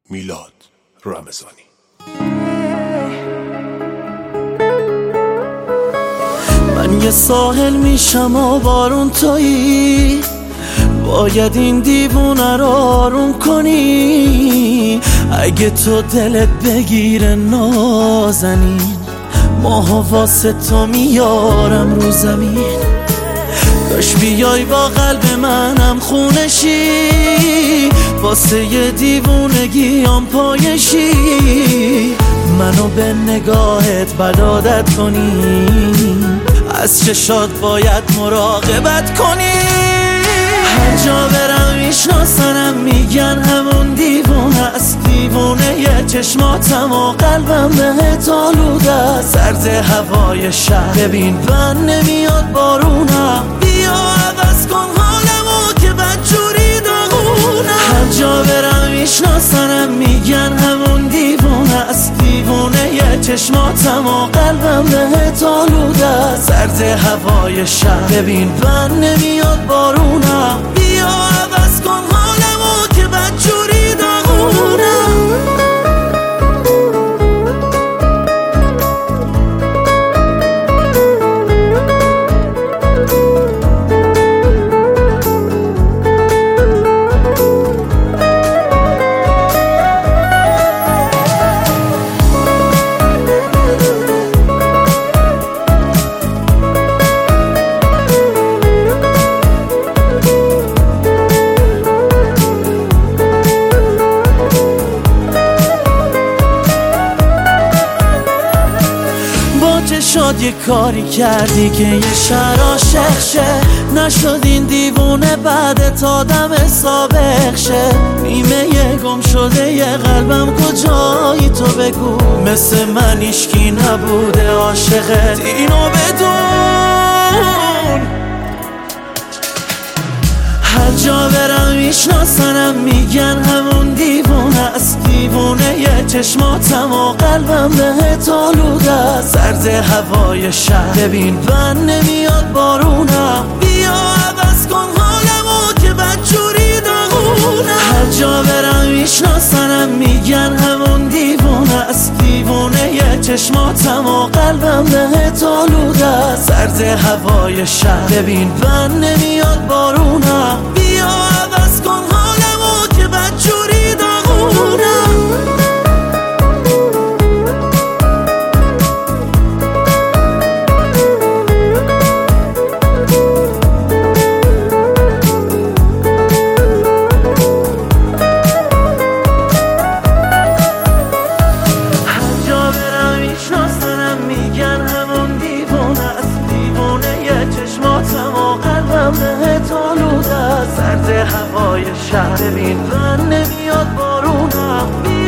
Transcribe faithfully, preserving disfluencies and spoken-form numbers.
میلاد رمضانی. من یه ساحل میشم و بارون تویی، باید این دیوونه رو آروم کنی. اگه تو دلت بگیره نازنین، ماها واسه تو میارم رو زمین. کاش بیای با قلب منم خونشی، واسه یه دیوونگیام پایشی. منو به نگاهت بدادت کنی، از چشات باید مراقبت کنی. هر جا برم میشناسنم، میگن همون دیوونه است. دیوونه یه چشماتم و قلبم بهت آلوده است. سرد هوای شهر، ببین بن نمیاد بارونم. بیا عوض کن حالمو که بدجوری داغونه. هر جا برم میشناسنم، میگن همون دیوونه است. دیوونه یه چشماتم و قلبم بهت آلوده است. سرد هوای شهر، ببین بن نمیاد بارونم. بیا عوض کن حالمو که بدجوری داغونه. شد یه کاری کردی که یه شهر عاشق شه، نشد این دیوونه بعدت آدم سابق شه. نیمه یه گم شده یه قلبم کجایی تو بگو، مثل من ایشکی نبوده عاشقت، اینو بدون. هر جا برم میشناسنم، میگن همون دیوونه است. دیوونه یه چشماتم و قلبم بهت آلوده است. سرد هوای شهر، ببین بن نمیاد بارونم. بیا عوض کن حالمو که بدجوری داغونه. هر جا برم میشناسنم، میگن همون دیوونه است. دیوونه یه چشماتم و قلبم بهت آلوده است. سرد هوای شهر، ببین بن نمیاد بارونم. بیا عوض کن حالمو که بدجوری داغونه. میگن همون دیوونه است. دیوونه یه چشماتم و قلبم بهت آلوده است. سرد هوای شهر، ببین بن نمیاد بارونم.